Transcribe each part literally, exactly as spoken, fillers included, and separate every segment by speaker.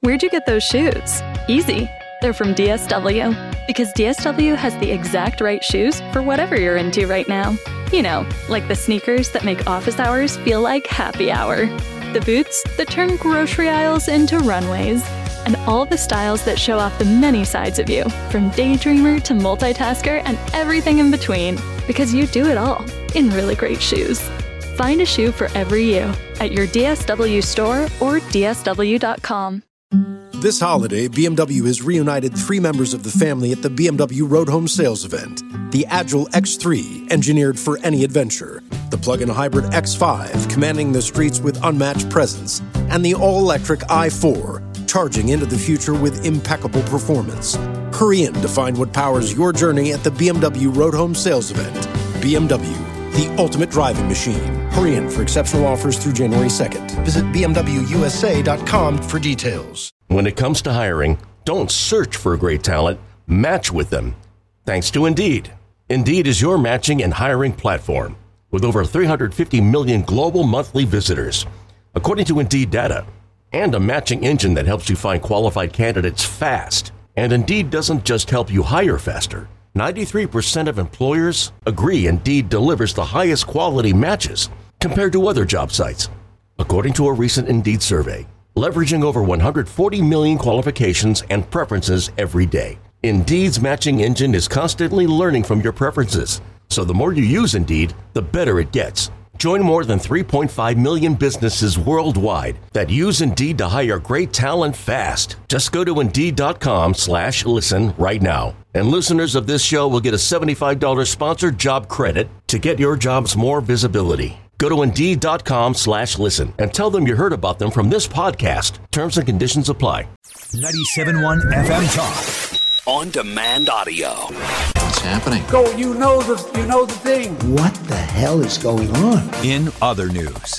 Speaker 1: Where'd you get those shoes? Easy. They're from D S W. Because D S W has the exact right shoes for whatever you're into right now. You know, like the sneakers that make office hours feel like happy hour. The boots that turn grocery aisles into runways. And all the styles that show off the many sides of you, from daydreamer to multitasker and everything in between. Because you do it all in really great shoes. Find a shoe for every you at your D S W store or D S W dot com.
Speaker 2: This holiday, B M W has reunited three members of the family at the B M W Road Home Sales Event. The Agile X three, engineered for any adventure. The plug-in hybrid X five, commanding the streets with unmatched presence. And the all-electric i four, charging into the future with impeccable performance. Hurry in to find what powers your journey at the B M W Road Home Sales Event. B M W, the ultimate driving machine. Hurry in for exceptional offers through January second. Visit B M W U S A dot com for details.
Speaker 3: When it comes to hiring, don't search for great talent, match with them. Thanks to Indeed. Indeed is your matching and hiring platform with over three hundred fifty million global monthly visitors, according to Indeed data, and a matching engine that helps you find qualified candidates fast. And Indeed doesn't just help you hire faster. ninety-three percent of employers agree Indeed delivers the highest quality matches compared to other job sites, according to a recent Indeed survey. Leveraging over one hundred forty million qualifications and preferences every day. Indeed's matching engine is constantly learning from your preferences. So the more you use Indeed, the better it gets. Join more than three point five million businesses worldwide that use Indeed to hire great talent fast. Just go to Indeed.com slash listen right now. And listeners of this show will get a seventy-five dollars sponsored job credit to get your jobs more visibility. Go to Indeed.com slash listen and tell them you heard about them from this podcast. Terms and conditions apply.
Speaker 4: ninety-seven point one F M Talk. On-demand audio.
Speaker 5: What's happening?
Speaker 6: Go, you know the, you know the thing.
Speaker 7: What the hell is going on?
Speaker 4: In other news.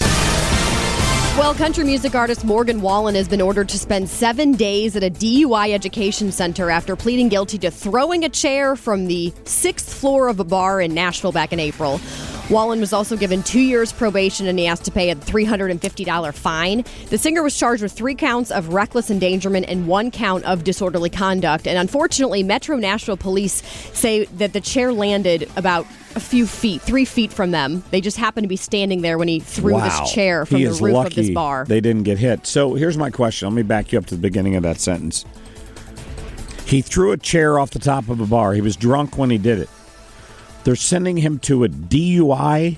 Speaker 8: Well, country music artist Morgan Wallen has been ordered to spend seven days at a D U I education center after pleading guilty to throwing a chair from the sixth floor of a bar in Nashville back in April. Wallen was also given two years probation and he has to pay a three hundred fifty dollars fine. The singer was charged with three counts of reckless endangerment and one count of disorderly conduct. And unfortunately, Metro Nashville police say that the chair landed about a few feet, three feet from them. They just happened to be standing there when he threw
Speaker 9: wow.
Speaker 8: this chair from
Speaker 9: he
Speaker 8: the
Speaker 9: is
Speaker 8: roof
Speaker 9: lucky
Speaker 8: of this bar.
Speaker 9: They didn't get hit. So here's my question. Let me back you up to the beginning of that sentence. He threw a chair off the top of a bar. He was drunk when he did it. They're sending him to a D U I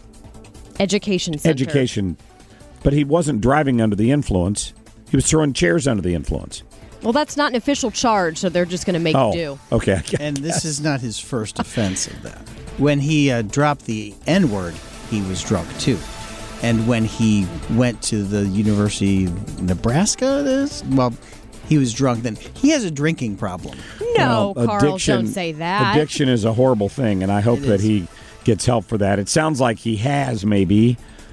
Speaker 8: education center.
Speaker 9: Education, but he wasn't driving under the influence. He was throwing chairs under the influence.
Speaker 8: Well, that's not an official charge, so they're just going to make
Speaker 9: oh,
Speaker 8: do.
Speaker 9: Okay.
Speaker 10: And this is not his first offense of that. When he uh, dropped the N-word, he was drunk too. And when he went to the University of Nebraska, this well, he was drunk then. He has a drinking problem.
Speaker 8: No,
Speaker 9: well,
Speaker 8: Carl,
Speaker 9: addiction,
Speaker 8: don't say that.
Speaker 9: Addiction is a horrible thing, and I hope
Speaker 10: It
Speaker 9: that
Speaker 10: is.
Speaker 9: he gets help for that. It sounds like he has, maybe,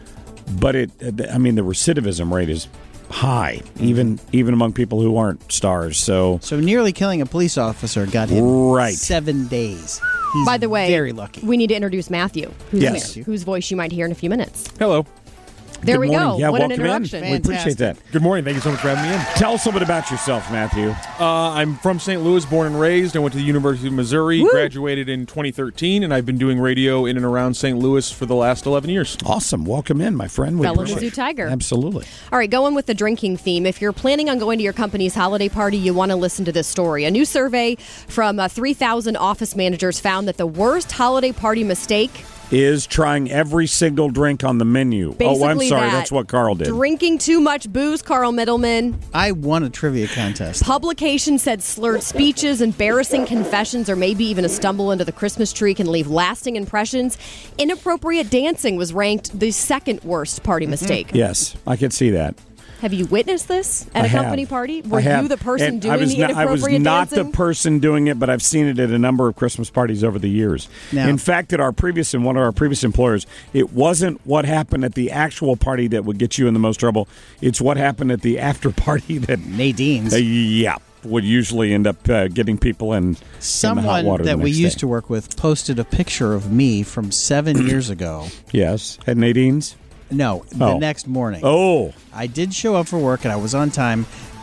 Speaker 9: but it. I mean, the recidivism rate is high, even even among people who aren't stars. So,
Speaker 10: So nearly killing a police officer got him
Speaker 9: Right.
Speaker 10: seven days. He's
Speaker 8: By the way,
Speaker 10: very lucky.
Speaker 8: we need to introduce Matthew, who's
Speaker 9: Yes.
Speaker 8: here, whose voice you might hear in a few minutes.
Speaker 11: Hello.
Speaker 8: There
Speaker 9: Good
Speaker 8: we
Speaker 9: morning.
Speaker 8: go.
Speaker 9: Yeah,
Speaker 8: what an
Speaker 9: welcome in.
Speaker 8: introduction.
Speaker 9: We appreciate that.
Speaker 11: Good morning. Thank you so much for having me in.
Speaker 9: Tell us a bit about yourself, Matthew.
Speaker 11: Uh, I'm from Saint Louis, born and raised. I went to the University of Missouri,
Speaker 8: Woo!
Speaker 11: graduated in twenty thirteen, and I've been doing radio in and around Saint Louis for the last eleven years.
Speaker 9: Awesome. Welcome in, my friend. We
Speaker 8: Fellow
Speaker 9: appreciate
Speaker 8: Mizzou Tiger.
Speaker 9: Absolutely.
Speaker 8: All right, going with the drinking theme. If you're planning on going to your company's holiday party, you want to listen to this story. A new survey from uh, three thousand office managers found that the worst holiday party mistake
Speaker 9: Is trying every single drink on the menu.
Speaker 8: Basically
Speaker 9: oh, I'm sorry.
Speaker 8: that.
Speaker 9: That's what Carl did.
Speaker 8: Drinking too much booze, Carl Middleman.
Speaker 10: I won a trivia contest.
Speaker 8: Publication said slurred speeches, embarrassing confessions, or maybe even a stumble into the Christmas tree can leave lasting impressions. Inappropriate dancing was ranked the second worst party mistake.
Speaker 9: Yes, I could see that.
Speaker 8: Have you witnessed this at
Speaker 9: I
Speaker 8: a
Speaker 9: have.
Speaker 8: company party? Were
Speaker 9: I have.
Speaker 8: you the person
Speaker 9: And
Speaker 8: doing
Speaker 9: I was
Speaker 8: the
Speaker 9: not,
Speaker 8: inappropriate
Speaker 9: I was not
Speaker 8: dancing?
Speaker 9: the person doing it, but I've seen it at a number of Christmas parties over the years.
Speaker 10: Now-
Speaker 9: In fact, at our previous and one of our previous employers, it wasn't what happened at the actual party that would get you in the most trouble. It's what happened at the after party that
Speaker 10: Nadine's.
Speaker 9: uh, yeah would usually end up uh, getting people in, in the hot
Speaker 10: Someone
Speaker 9: water
Speaker 10: that
Speaker 9: the
Speaker 10: we
Speaker 9: next
Speaker 10: used
Speaker 9: day.
Speaker 10: to work with posted a picture of me from seven years ago.
Speaker 9: Yes, at Nadine's.
Speaker 10: No, the
Speaker 9: Oh.
Speaker 10: next morning.
Speaker 9: Oh,
Speaker 10: I did show up for work and I was on time,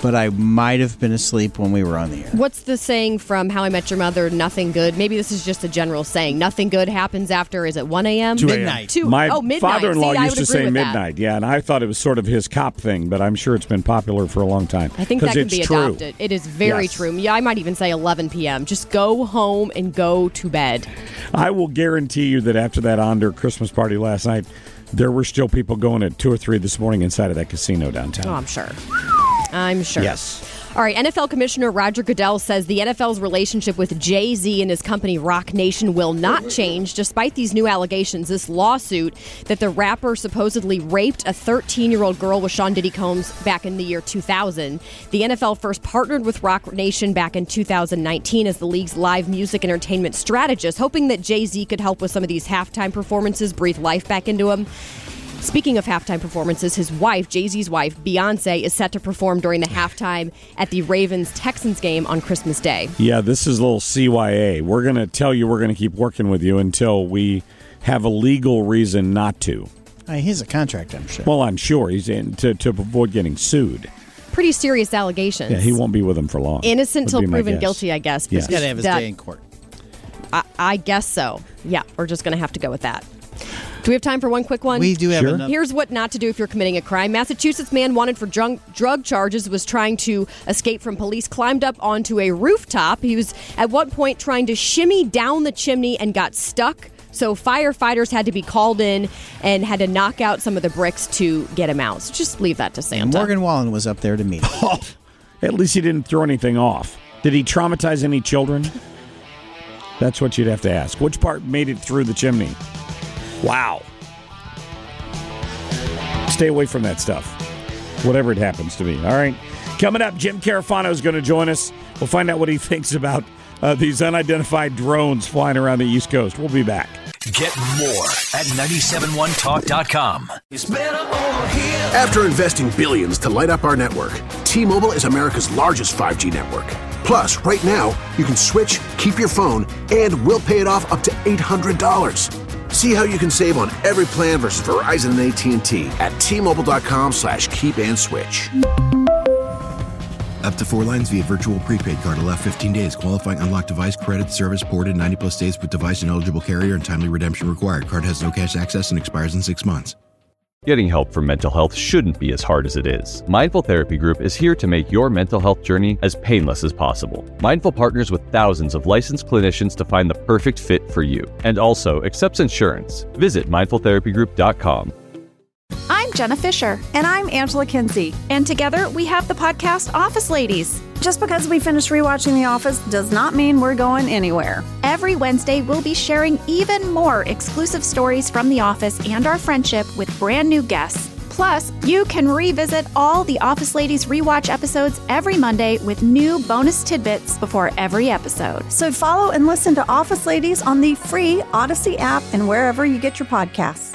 Speaker 10: but I might have been asleep when we were on the air.
Speaker 8: What's the saying from How I Met Your Mother, nothing good? Maybe this is just a general saying. Nothing good happens after, is it one a.m.?
Speaker 9: two a.m.
Speaker 10: Midnight.
Speaker 8: Two,
Speaker 9: My
Speaker 8: oh, midnight.
Speaker 9: father-in-law
Speaker 8: See, I
Speaker 9: used
Speaker 8: would
Speaker 9: to say
Speaker 8: agree with that.
Speaker 9: midnight, yeah, and I thought it was sort of his cop thing, but I'm sure it's been popular for a long time.
Speaker 8: I think that can
Speaker 9: it's
Speaker 8: be
Speaker 9: true.
Speaker 8: adopted. It is very
Speaker 9: Yes.
Speaker 8: true. Yeah, I might even say eleven p.m. Just go home and go to bed.
Speaker 9: I will guarantee you that after that Onder Christmas party last night, there were still people going at two or three this morning inside of that casino downtown.
Speaker 8: Oh, I'm sure. I'm sure.
Speaker 9: Yes.
Speaker 8: All right, N F L Commissioner Roger Goodell says the N F L's relationship with Jay-Z and his company Rock Nation will not change despite these new allegations. This lawsuit that the rapper supposedly raped a thirteen-year-old girl with Sean Diddy Combs back in the year two thousand. The N F L first partnered with Rock Nation back in two thousand nineteen as the league's live music entertainment strategist, hoping that Jay-Z could help with some of these halftime performances, breathe life back into him. Speaking of halftime performances, his wife, Jay-Z's wife, Beyonce, is set to perform during the halftime at the Ravens-Texans game on Christmas Day.
Speaker 9: Yeah, this is a little C Y A. We're going to tell you we're going to keep working with you until we have a legal reason not to.
Speaker 10: Uh, he has a contract, I'm sure.
Speaker 9: Well, I'm sure he's in to, to avoid getting sued.
Speaker 8: Pretty serious allegations.
Speaker 9: Yeah, he won't be with them for long.
Speaker 8: Innocent
Speaker 9: would
Speaker 8: till
Speaker 9: be my
Speaker 8: proven
Speaker 9: guess.
Speaker 8: guilty, I guess.
Speaker 9: Yes.
Speaker 10: He's got to have his
Speaker 8: That-
Speaker 10: day in court.
Speaker 8: I, I guess so. Yeah, we're just going to have to go with that. Do we have time for one quick one?
Speaker 10: We do have
Speaker 9: Sure.
Speaker 10: enough.
Speaker 8: Here's what not to do if you're committing a crime. Massachusetts man wanted for drug, drug charges was trying to escape from police, climbed up onto a rooftop. He was at one point trying to shimmy down the chimney and got stuck. So firefighters had to be called in and had to knock out some of the bricks to get him out. So just leave that to
Speaker 10: And
Speaker 8: Santa.
Speaker 10: Morgan Wallen was up there to meet him.
Speaker 9: Oh, at least he didn't throw anything off. Did he traumatize any children? That's what you'd have to ask. Which part made it through the chimney? Wow. Stay away from that stuff, whatever it happens to be. All right. Coming up, Jim Carafano is going to join us. We'll find out what he thinks about uh, these unidentified drones flying around the East Coast. We'll be back.
Speaker 4: Get more at nine seven one talk dot com.
Speaker 5: After investing billions to light up our network, T-Mobile is America's largest five G network. Plus, right now, you can switch, keep your phone, and we'll pay it off up to eight hundred dollars. See how you can save on every plan versus Verizon and A T and T at T-Mobile.com slash keep and switch.
Speaker 12: Up to four lines via virtual prepaid card. Allow fifteen days. Qualifying unlocked device credit service ported ninety plus days with device and eligible carrier and timely redemption required. Card has no cash access and expires in six months.
Speaker 13: Getting help for mental health shouldn't be as hard as it is. Mindful Therapy Group is here to make your mental health journey as painless as possible. Mindful partners with thousands of licensed clinicians to find the perfect fit for you, and also accepts insurance. Visit mindful therapy group dot com.
Speaker 14: I'm Jenna Fisher. And I'm Angela Kinsey. And together we have the podcast Office Ladies. Just because we finished rewatching The Office does not mean we're going anywhere. Every Wednesday, we'll be sharing even more exclusive stories from The Office and our friendship with brand new guests. Plus, you can revisit all the Office Ladies rewatch episodes every Monday with new bonus tidbits before every episode.
Speaker 15: So follow and listen to Office Ladies on the free Odyssey app and wherever you get your podcasts.